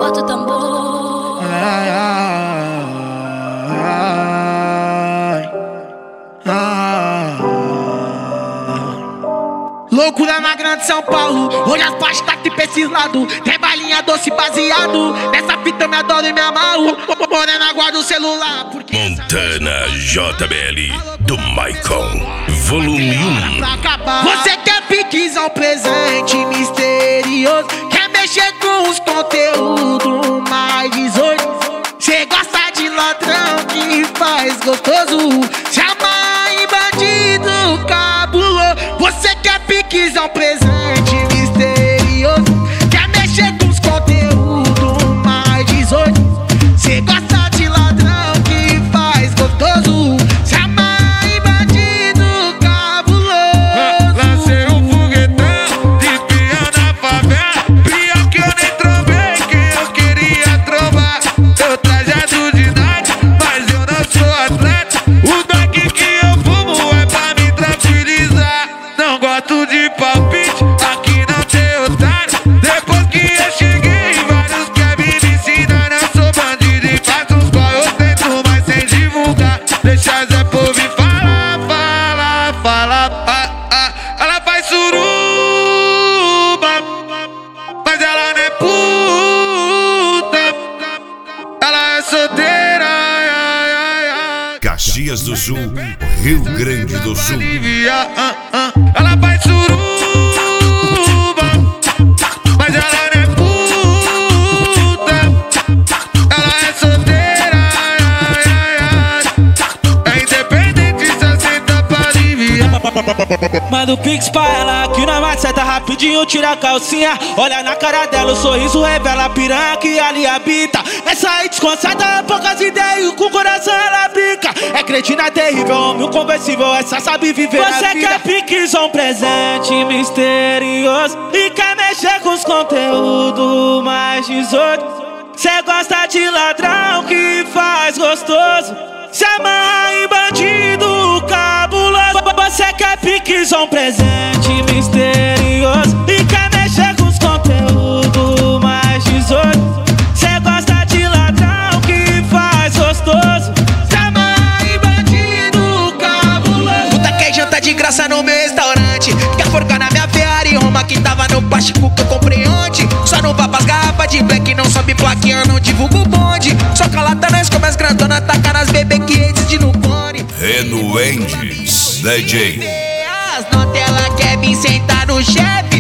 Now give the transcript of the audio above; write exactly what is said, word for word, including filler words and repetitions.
Bota o tambor. Ai, ai, ai, ai. Loucura na grande São Paulo. Hoje as pastas tá aqui pra esses lados. Tem balinha doce baseado. Nessa fita eu me adoro e me amarro. Morena guarda o celular porque Montana J B L do Maicon Volume um. Você quer piquizão, presente misterioso. Quer mexer com os conteúdos mais dezoito. Cê gosta de ladrão que faz gostoso. Se amarra em bandido cabuloso. Você quer piquizão, presente misterioso. Quer mexer com os conteúdos mais dezoito. Cê gosta de ladrão que faz gostoso. Se amarra em bandido cabuloso. Lancei um foguetão de pião na favela. Pior que eu nem trovei, que eu queria trovar. Eu trajado de night, mas eu não sou atleta. O daqui que eu fumo é pra me tranquilizar. Não gosto de palpite, aqui não tem otário. Depois que eu cheguei, vários querem me ensinar. Eu sou bandido e faço uns qual eu tento, mas sem divulgar. Deixa Zé Povo me falar, falar, falar. Ah, ah. Ela faz suruba, mas ela não é puta. Ela é solteira, ai, ai, ai, ai. Caxias do Sul, Rio Grande do Sul. Bolívia, ah, ah. Ela faz suruba, mas ela não é puta. Ela é solteira, ai, ai, ai, ai. É independente, só senta pra aliviar. Manda o pix pra ela que na maceta rapidinho tira a calcinha. Olha na cara dela, o sorriso revela a piranha que ali habita. Essa aí desconcerta, poucas ideias, com o coração ela brinca. É cretina terrível, homem inconversível, essa sabe viver a vida. Você quer piquezão, presente misterioso e quer mexer com os conteúdos mais dezoito. Cê gosta de ladrão que faz gostoso. Se amarra em bandido cabuloso. Você quer piquezão, presente misterioso e quer mexer com os conteúdos mais dezoito. Cê gosta de ladrão que faz gostoso. Se amarra em bandido cabuloso. Puta quer janta de graça no meu restaurante. Quer forcar na minha Ferrari Roma que tava no plástico que eu comprei ontem. Só não vá pras garrafas de black, não sobe plaquinha, não divulgo o bonde. Só calata nós como as grandonas, taca nas bebê que existe no cone. Renuendes D J. As notas ela quer vir sentar no chefe.